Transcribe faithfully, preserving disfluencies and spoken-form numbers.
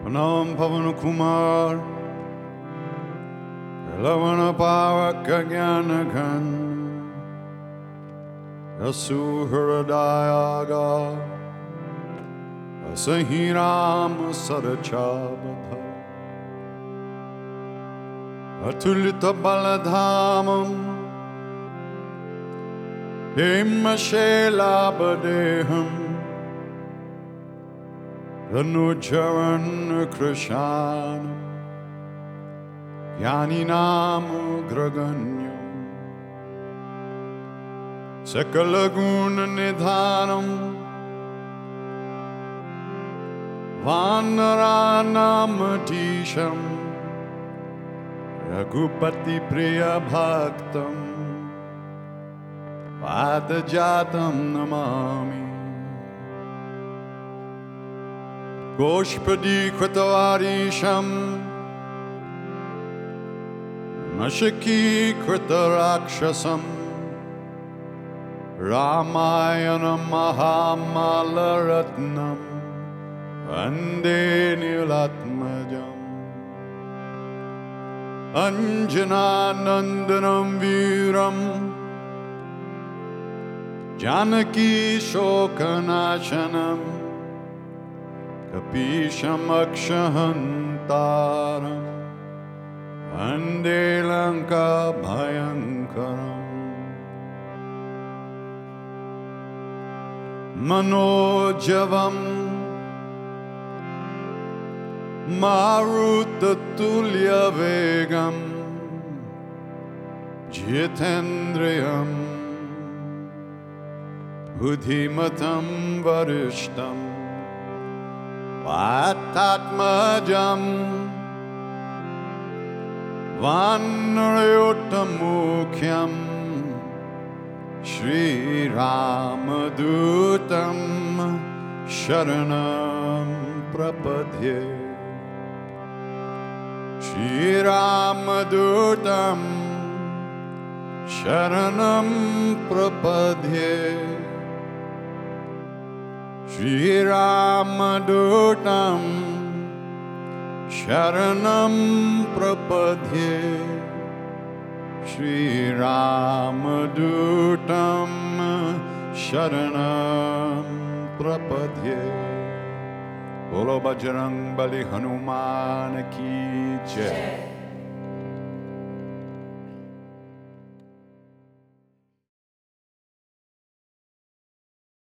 Nam Pavan Kumar Lavana Pavak Gyanagan Asuhradayaga Asahiram Sarachabadha Atulita Baladhamam Himashela Badeham Ranujaran Krishan Yaninam Graganyam Sakalagun Nidhanam Vanaranam Tisham Raghupati Priya Bhaktam Vadajatam Namami Goshpadi Kritavarisham Mashaki Kritarakshasam Ramayana Mahamalaratnam Vande Nilatmajam Anjananandanam Viram Janaki Shokanashanam Kapisham Akshahantaram Vande Lanka Bhayankaram Manojavam Marutatulya Vegam Jitendriyam Buddhimatam Varishtam Vatatmajam Vanrayotamukyam Shri Ramadutam Sharanam Prapadye Shri Ramadutam Sharanam Prapadye Shri Ramadutam Sharanam Prapadye Shri Ramadutam Sharanam Prapadye Bolo Bajrang Bali Hanuman Ki Jai.